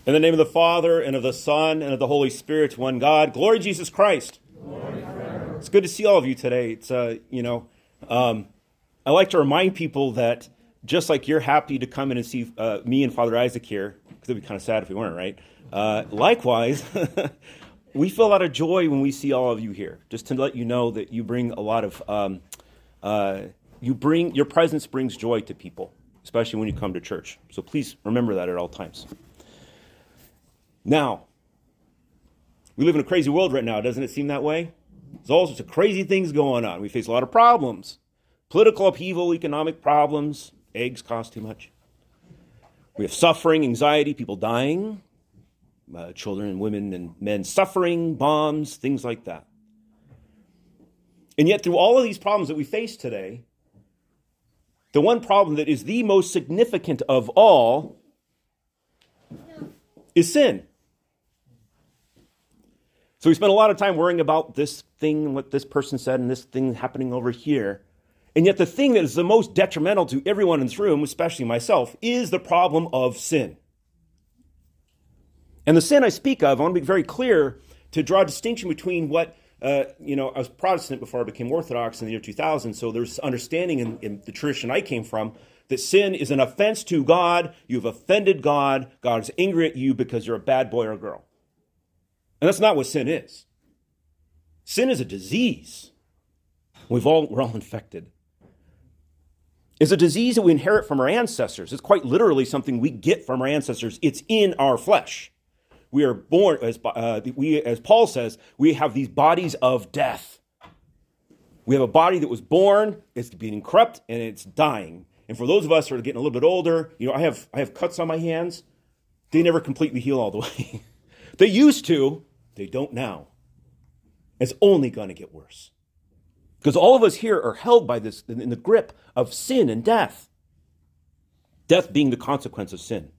In the name of the Father, and of the Son, and of the Holy Spirit, one God. Glory to Jesus Christ. Glory forever. It's good to see all of you today. It's, I like to remind people that just like you're happy to come in and see me and Father Isaac here, because it'd be kind of sad if we weren't, right? Likewise, we feel a lot of joy when we see all of you here, just to let you know that you bring a lot of, your presence brings joy to people, especially when you come to church. So please remember that at all times. Now, we live in a crazy world right now, doesn't it seem that way? There's all sorts of crazy things going on. We face a lot of problems. Political upheaval, economic problems, eggs cost too much. We have suffering, anxiety, people dying, children and women and men suffering, bombs, things like that. And yet through all of these problems that we face today, the one problem that is the most significant of all is sin. So we spend a lot of time worrying about this thing and what this person said and this thing happening over here. And yet the thing that is the most detrimental to everyone in this room, especially myself, is the problem of sin. And the sin I speak of, I want to be very clear to draw a distinction between what, I was Protestant before I became Orthodox in the year 2000, so there's understanding in the tradition I came from that sin is an offense to God. You've offended God. God is angry at you because you're a bad boy or girl. And that's not what sin is. Sin is a disease. We're all infected. It's a disease that we inherit from our ancestors. It's quite literally something we get from our ancestors. It's in our flesh. We are born, as Paul says, we have these bodies of death. We have a body that was born, it's being corrupt, and it's dying. And for those of us who are getting a little bit older, I have cuts on my hands. They never completely heal all the way. They used to. They don't now. It's only going to get worse. Because all of us here are held by this in the grip of sin and death. Death being the consequence of sin.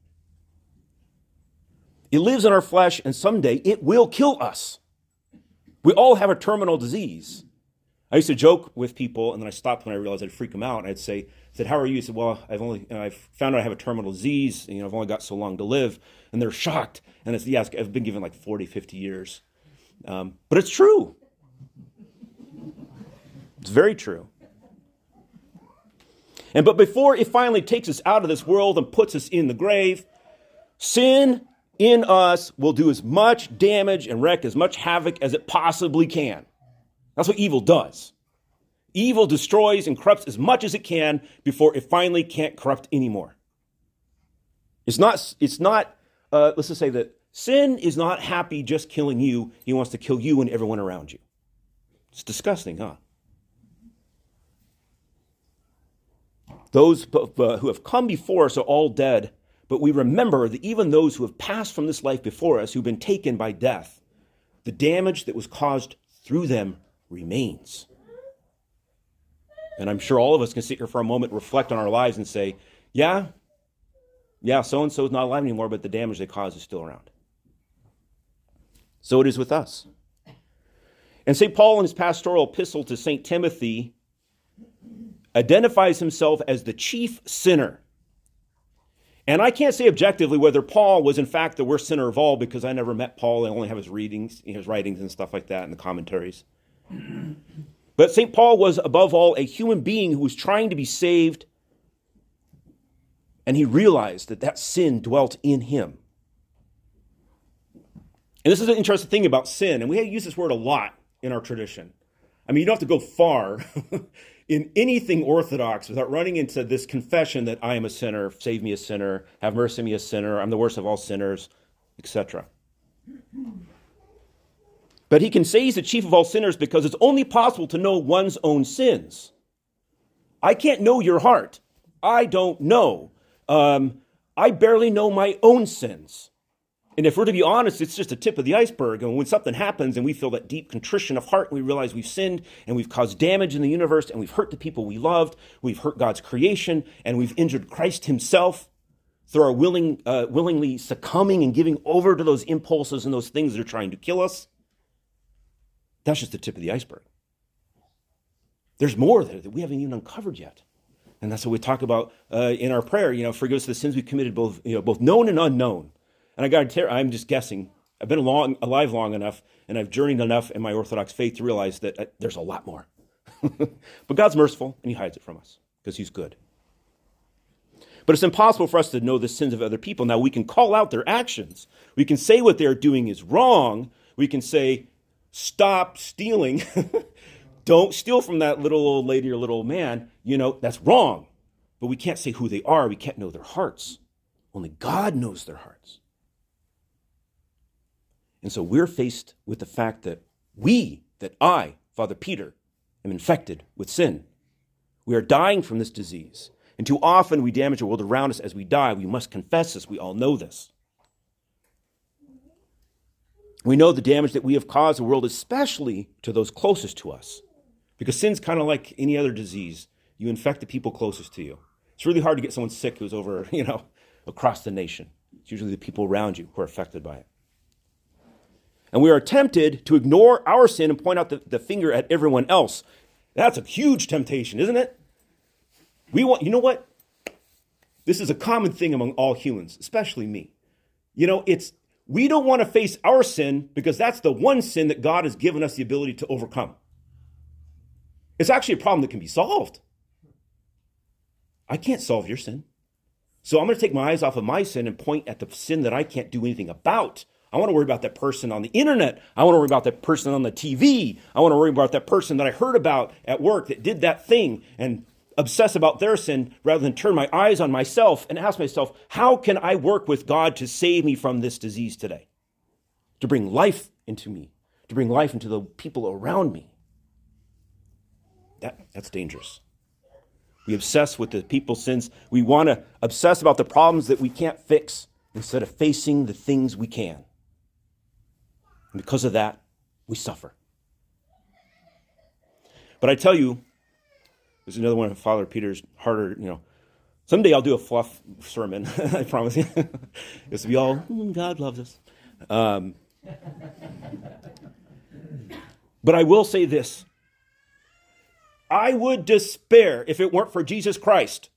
It lives in our flesh, and someday it will kill us. We all have a terminal disease. I used to joke with people, and then I stopped when I realized I'd freak them out. And I said, "How are you?" I said, "Well, I've found out I have a terminal disease. I've only got so long to live." And they're shocked. And it's, yes, I've been given like 40, 50 years. But it's true. It's very true. But before it finally takes us out of this world and puts us in the grave, sin in us will do as much damage and wreak as much havoc as it possibly can. That's what evil does. Evil destroys and corrupts as much as it can before it finally can't corrupt anymore. Let's just say that sin is not happy just killing you. He wants to kill you and everyone around you. It's disgusting, huh? Those who have come before us are all dead, but we remember that even those who have passed from this life before us, who've been taken by death, the damage that was caused through them remains. And I'm sure all of us can sit here for a moment, reflect on our lives and say, yeah, so-and-so is not alive anymore, but the damage they caused is still around. So it is with us. And St. Paul in his pastoral epistle to St. Timothy identifies himself as the chief sinner. And I can't say objectively whether Paul was in fact the worst sinner of all, because I never met Paul. I only have his writings and stuff like that in the commentaries. But St. Paul was above all a human being who was trying to be saved, and he realized that sin dwelt in him. And this is an interesting thing about sin, and we use this word a lot in our tradition. I mean, you don't have to go far in anything Orthodox without running into this confession that I am a sinner, save me a sinner, have mercy on me a sinner, I'm the worst of all sinners, etc. But he can say he's the chief of all sinners because it's only possible to know one's own sins. I can't know your heart. I don't know. I barely know my own sins. And if we're to be honest, it's just a tip of the iceberg. And when something happens and we feel that deep contrition of heart, we realize we've sinned and we've caused damage in the universe and we've hurt the people we loved, we've hurt God's creation, and we've injured Christ himself through our willingly succumbing and giving over to those impulses and those things that are trying to kill us. That's just the tip of the iceberg. There's more there that we haven't even uncovered yet. And that's what we talk about in our prayer. Forgive us the sins we committed, both known and unknown. And I'm just guessing. I've been alive long enough, and I've journeyed enough in my Orthodox faith to realize that there's a lot more. But God's merciful, and he hides it from us because he's good. But it's impossible for us to know the sins of other people. Now, we can call out their actions. We can say what they're doing is wrong. We can say, stop stealing. Don't steal from that little old lady or little old man. That's wrong. But we can't say who they are. We can't know their hearts. Only God knows their hearts. And so we're faced with the fact that I, Father Peter, am infected with sin. We are dying from this disease. And too often we damage the world around us as we die. We must confess this. We all know this. We know the damage that we have caused the world, especially to those closest to us. Because sin's kind of like any other disease. You infect the people closest to you. It's really hard to get someone sick who's over, across the nation. It's usually the people around you who are affected by it. And we are tempted to ignore our sin and point out the finger at everyone else. That's a huge temptation, isn't it? You know what? This is a common thing among all humans, especially me. We don't want to face our sin because that's the one sin that God has given us the ability to overcome. It's actually a problem that can be solved. I can't solve your sin. So I'm going to take my eyes off of my sin and point at the sin that I can't do anything about. I want to worry about that person on the internet. I want to worry about that person on the TV. I want to worry about that person that I heard about at work that did that thing and obsess about their sin rather than turn my eyes on myself and ask myself, how can I work with God to save me from this disease today? To bring life into me, to bring life into the people around me. That's dangerous. We obsess with the people's sins. We want to obsess about the problems that we can't fix instead of facing the things we can. And because of that, we suffer. But I tell you, there's another one of Father Peter's harder, someday I'll do a fluff sermon, I promise you. This will be all, God loves us. But I will say this. I would despair if it weren't for Jesus Christ.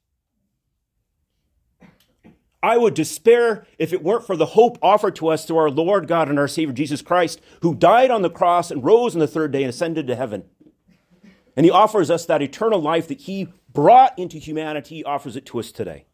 I would despair if it weren't for the hope offered to us through our Lord God and our Savior Jesus Christ, who died on the cross and rose on the third day and ascended to heaven. And he offers us that eternal life that he brought into humanity. He offers it to us today.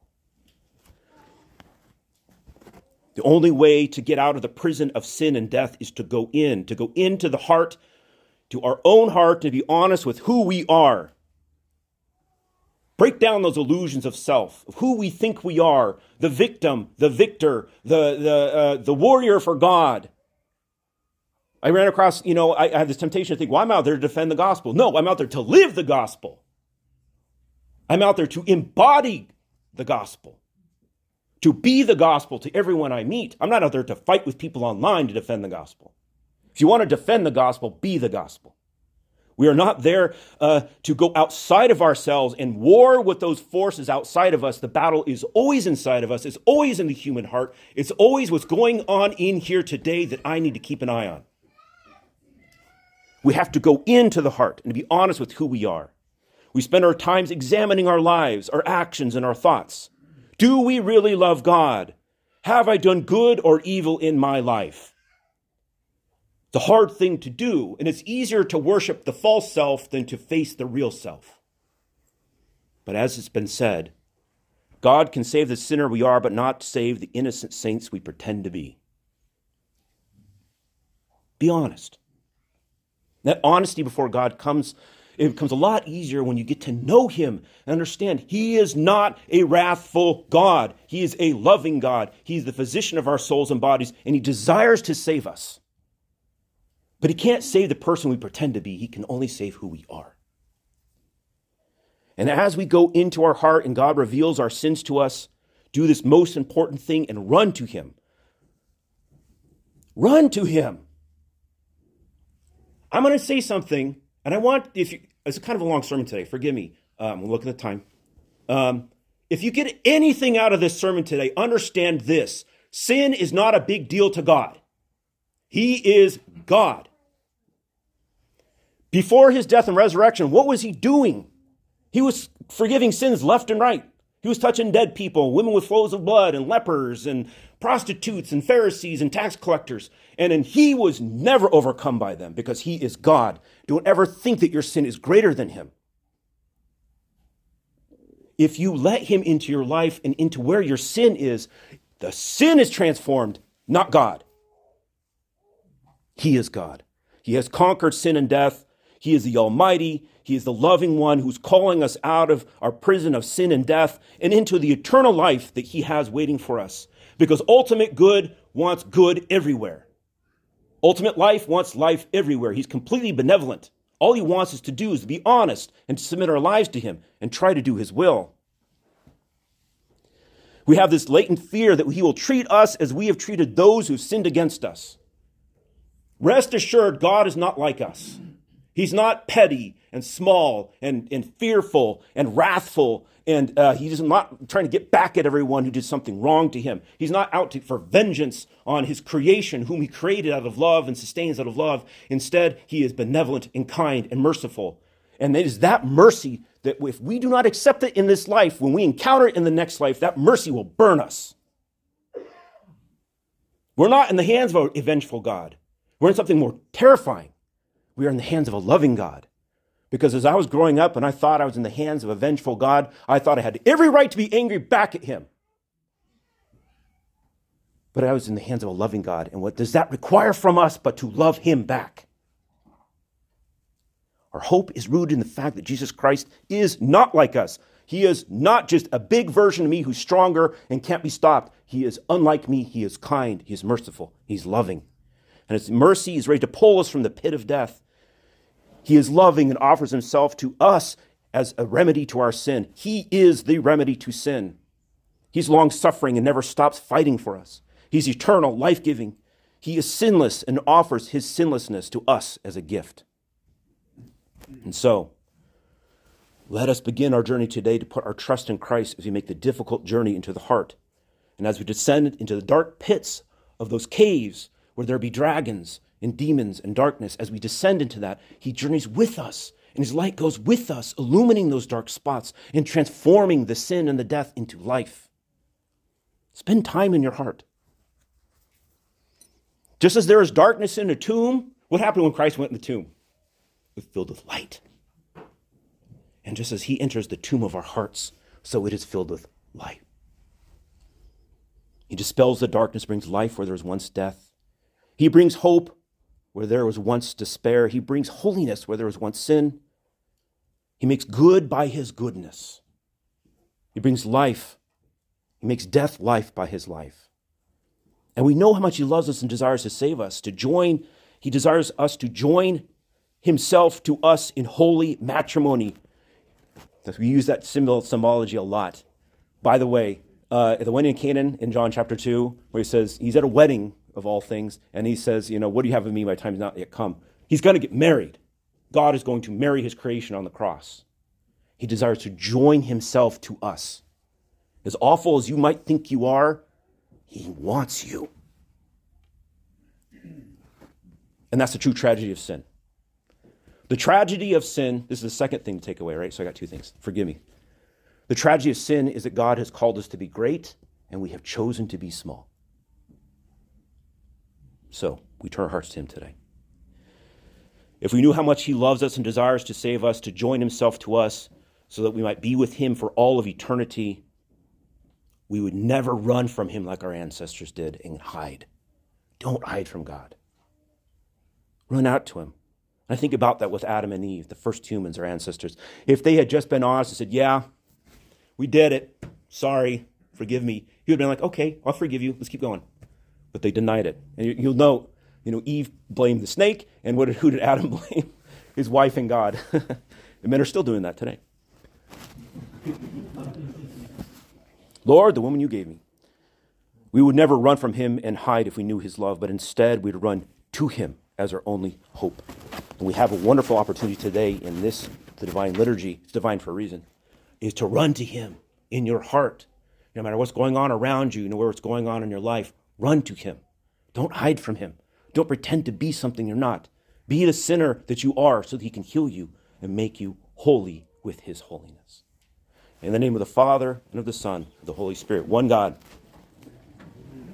The only way to get out of the prison of sin and death is to go into the heart, to our own heart, to be honest with who we are. Break down those illusions of self, of who we think we are, the victim, the victor, the warrior for God. I ran across, I had this temptation to think, well, I'm out there to defend the gospel. No, I'm out there to live the gospel. I'm out there to embody the gospel, to be the gospel to everyone I meet. I'm not out there to fight with people online to defend the gospel. If you want to defend the gospel, be the gospel. We are not there to go outside of ourselves and war with those forces outside of us. The battle is always inside of us. It's always in the human heart. It's always what's going on in here today that I need to keep an eye on. We have to go into the heart and be honest with who we are. We spend our times examining our lives, our actions, and our thoughts. Do we really love God? Have I done good or evil in my life? It's a hard thing to do, and it's easier to worship the false self than to face the real self. But as it's been said, God can save the sinner we are, but not save the innocent saints we pretend to be. Be honest. That honesty before God it becomes a lot easier when you get to know him and understand he is not a wrathful God. He is a loving God. He's the physician of our souls and bodies, and he desires to save us. But he can't save the person we pretend to be. He can only save who we are. And as we go into our heart and God reveals our sins to us, do this most important thing and run to him. Run to him. I'm going to say something, and it's kind of a long sermon today. Forgive me. We'll look at the time. If you get anything out of this sermon today, understand this. Sin is not a big deal to God. He is God. Before his death and resurrection, what was he doing? He was forgiving sins left and right. He was touching dead people, women with flows of blood, and lepers, and prostitutes and Pharisees and tax collectors. And he was never overcome by them because he is God. Don't ever think that your sin is greater than him. If you let him into your life and into where your sin is, the sin is transformed, not God. He is God. He has conquered sin and death. He is the Almighty. He is the loving one who's calling us out of our prison of sin and death and into the eternal life that he has waiting for us. Because ultimate good wants good everywhere. Ultimate life wants life everywhere. He's completely benevolent. All he wants us to do is to be honest and to submit our lives to him and try to do his will. We have this latent fear that he will treat us as we have treated those who sinned against us. Rest assured, God is not like us. He's not petty and small and fearful and wrathful, and he's not trying to get back at everyone who did something wrong to him. He's not out for vengeance on his creation, whom he created out of love and sustains out of love. Instead, he is benevolent and kind and merciful. And it is that mercy that if we do not accept it in this life, when we encounter it in the next life, that mercy will burn us. We're not in the hands of a vengeful God. We're in something more terrifying. We are in the hands of a loving God. Because as I was growing up and I thought I was in the hands of a vengeful God, I thought I had every right to be angry back at him. But I was in the hands of a loving God. And what does that require from us but to love him back? Our hope is rooted in the fact that Jesus Christ is not like us. He is not just a big version of me who's stronger and can't be stopped. He is unlike me. He is kind. He is merciful. He's loving. And his mercy is ready to pull us from the pit of death. He is loving and offers himself to us as a remedy to our sin. He is the remedy to sin. He's long-suffering and never stops fighting for us. He's eternal, life-giving. He is sinless and offers his sinlessness to us as a gift. And so, let us begin our journey today to put our trust in Christ as we make the difficult journey into the heart. And as we descend into the dark pits of those caves where there be dragons and demons and darkness, as we descend into that, he journeys with us, and his light goes with us, illumining those dark spots and transforming the sin and the death into life. Spend time in your heart. Just as there is darkness in a tomb, what happened when Christ went in the tomb? It was filled with light. And just as he enters the tomb of our hearts, so it is filled with light. He dispels the darkness, brings life where there was once death. He brings hope where there was once despair. He brings holiness where there was once sin. He makes good by his goodness. He brings life. He makes death life by his life. And we know how much he loves us and desires to save us, he desires us to join himself to us in holy matrimony. We use that symbology a lot. By the way, at the wedding in Canaan in John chapter 2, where he says he's at a wedding of all things, and he says, what do you have of me? My time is not yet come. He's going to get married. God is going to marry his creation on the cross. He desires to join himself to us. As awful as you might think you are, he wants you. And that's the true tragedy of sin. The tragedy of sin, this is the second thing to take away, right? So I got two things. Forgive me. The tragedy of sin is that God has called us to be great, and we have chosen to be small. So we turn our hearts to him today. If we knew how much he loves us and desires to save us, to join himself to us, so that we might be with him for all of eternity, we would never run from him like our ancestors did and hide. Don't hide from God. Run out to him. I think about that with Adam and Eve, the first humans, our ancestors. If they had just been honest and said, yeah, we did it. Sorry, forgive me. He would have been like, okay, I'll forgive you. Let's keep going. But they denied it. And you'll know, Eve blamed the snake, and who did Adam blame? His wife and God. The men are still doing that today. Lord, the woman you gave me. We would never run from him and hide if we knew his love, but instead we'd run to him as our only hope. And we have a wonderful opportunity today in the divine liturgy, it's divine for a reason, is to run to him in your heart. No matter what's going on around you, what's going on in your life, run to him. Don't hide from him. Don't pretend to be something you're not. Be the sinner that you are so that he can heal you and make you holy with his holiness. In the name of the Father, and of the Son, and of the Holy Spirit, one God,